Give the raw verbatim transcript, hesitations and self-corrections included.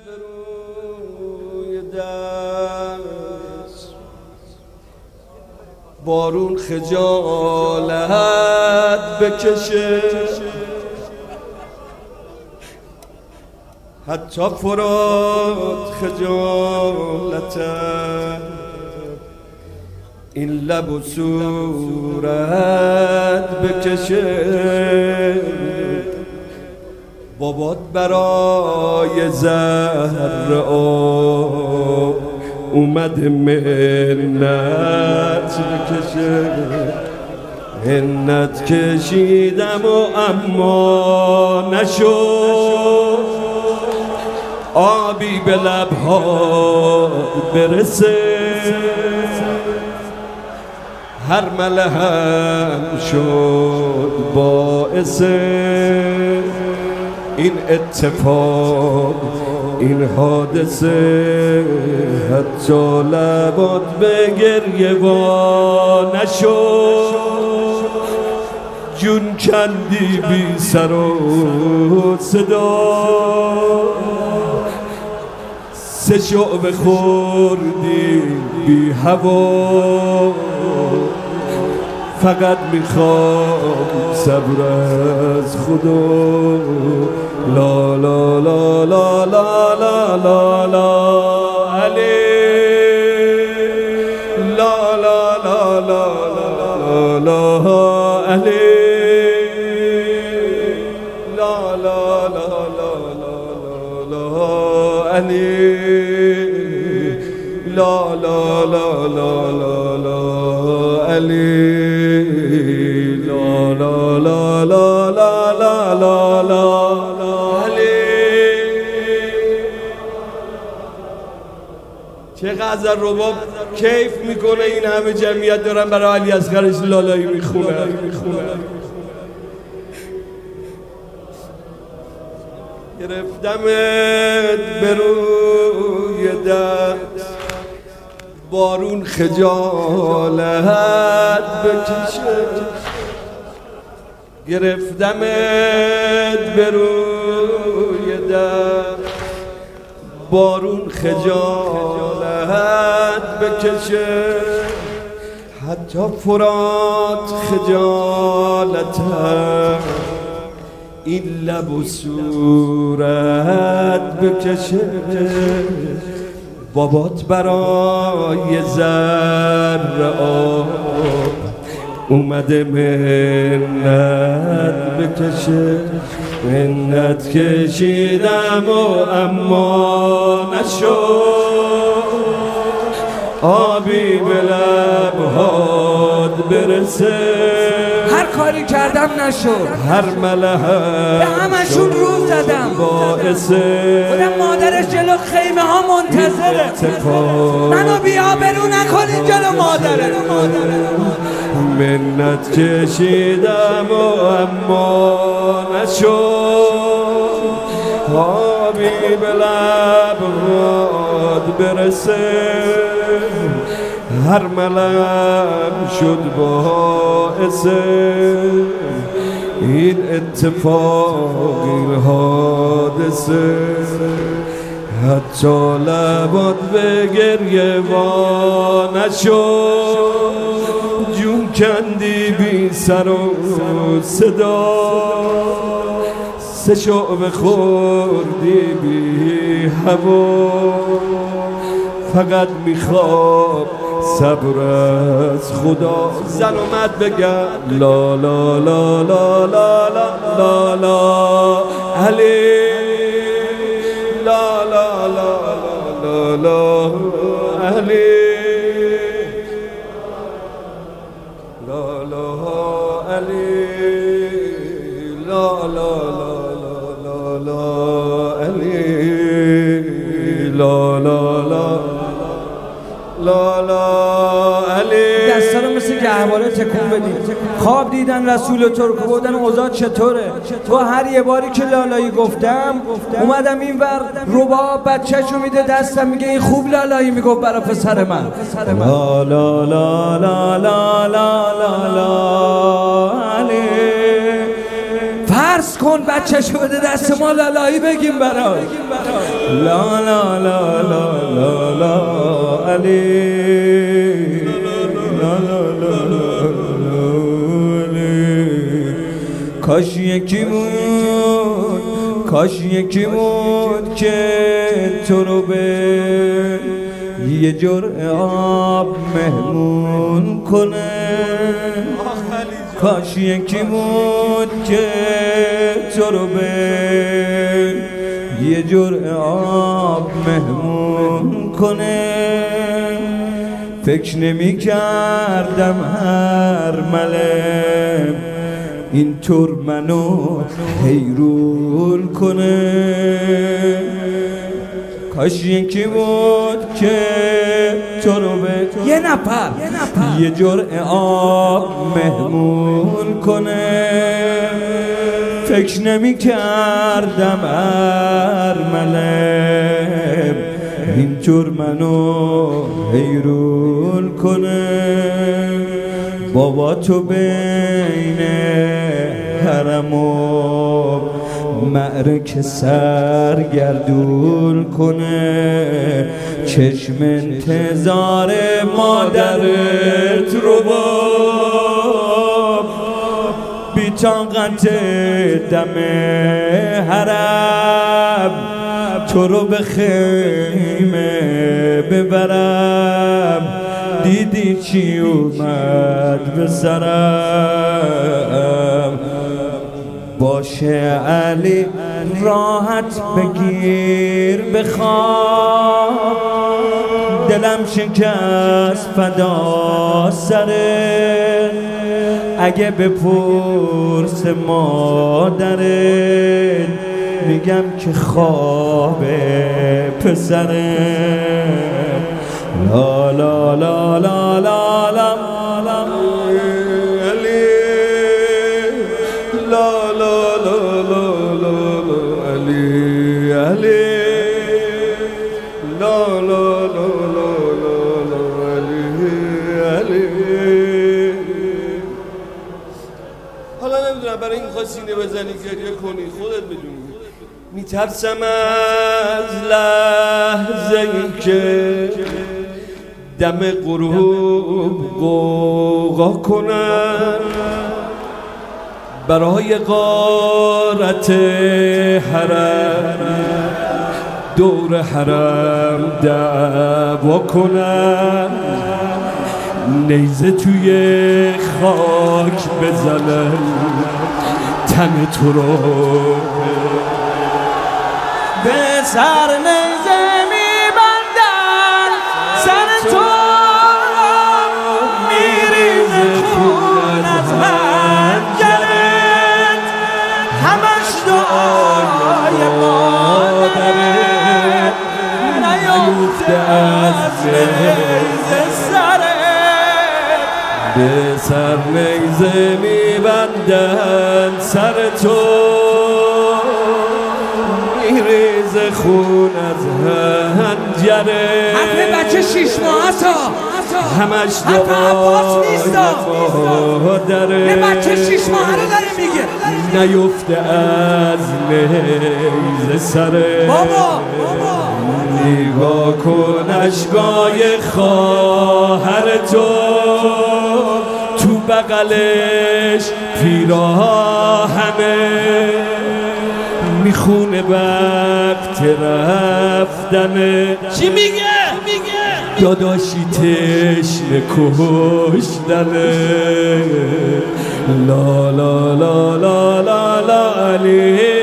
به روی دست، بارون خجالت بکشه، حتی فرات خجالت، این لب و صورت بکشه. بابات برای زهر آب اومده منت بکشه. منت کشیدم و اما نشد آبی به لبها برسه. هر ملهم شد باعث این اتفاق، این حادثه. حتی لبات به گریه وا نشد، جون کندی بی سر و صدا. سه شعبه خوردی بی هوا، فقط میخوام صبر از خدا. لا لا لا لا لا لا لا لا علی، لا لا لا لا لا لا علی، لا لا لا لا لا علی، لا لا لا لا لا علی، لا لا لا لا لا لا لا علی. چقدر رباب کیف میکنه این همه جمعیت دارن برای علی اصغرش لالایی میخونه. گرفتمت به روی دست، بارون خجالت بکشه. گرفتمت به روی دست، بارون خجالت بکشه. حتی فرات خجالت، این لب و صورت بکشه. بابات برای زر آب اومده منت بکشه. منت کشیدم و اما نشد آبی به لبهات برسه. هر کاری کردم نشد، هر ملهم به همشون رو زدم، خودم مادرش جلو خیمه ها منتظره. منو بی آبرو نکنین جلو مادره. منت کشیدم و اما نشد آبی به لبهات برسه. هر ملم شد باعث این اتفاق، این حادثه. حتی لبات به گریه وا نشد، جون کندی بی سر و صدا. سه شعبه خوردی بی هوا، فقط میخوام صبر از خدا. زن اومد بگم لا لا لا لا لا لا لا علی، لا لا لا لا لا علی، لا لا علی، لا لا لا لا علی، لا لا لا لا لا علی. دستا رو مثل گهواره تکون بدید. خواب دیدن رسول ترک بودن اوضاع چطوره؟ تو هر یه باری که لالایی گفتم اومدم این ور رباب بچه‌شو میده دستم میگه این خوب لالایی میگفت برا پسر من. لا لا لا لا لا لا لا علی. فرض کن کن بچه‌شو بده دست ما لالایی بگیم براش. لا لا لا لا لا لا علی لا لا لا لا علی. کاش یکی بود کاش یکی بود که تو رو به یه جرعه آب مهمون کنه. کاش یکی بود که تو رو به یه جرعه آب مهمون کنه. فکر نمی کردم هر ملم اینطور منو حیرون کنه. کاش یکی بود که تو رو به یه نفر یه جرعه آب مهمون کنه. فکر نمی کردم هر ملم اینطور منو حیرون کنه. بابا تو بین حرم و معرکه سرگردون کنه. چشم انتظار مادرت رو با بی طاقت دم حرم تو رو به خیمه ببرم. دیدی چی اومد به سرم. باشه علی راحت بگیر بخواب. دلم شکست فدا سره. اگه بپرس مادرت میگم که خوابه پسره. لا لا لا لا لا لا علی لا لا لا لا لا علی علی لا لا لا لا لا علی علی. حالا نمیدونم برای این خواهی سینه بزنی گریه کنی خودت بدونی. میترسم از لحظه ای که دم غروب غوغا کنم. برای غارت حرم دور حرم دعوا کنم. نیزه توی خاک بزنم تن تو رو به سر نیزه میبندن سر تو میریزه خون از حنجرت. همش دعای مادرت نیفته از نیزه سرت. به سر نیزه میبندن سر تو میریزه خون از حنجره. حرف بچه شیش ماه تا همش حرف عباس نیستا. مادره یه بچه شیش ماه رو داره میگه نیفته از نیزه سره. بابا نگاه کن اشکای خواهر تو تو بغلش پیراهنه. میخونه وقت رفتنه. چی میگه؟ داداشی تشنه کشتنه. لا لا لا لا لا لا علی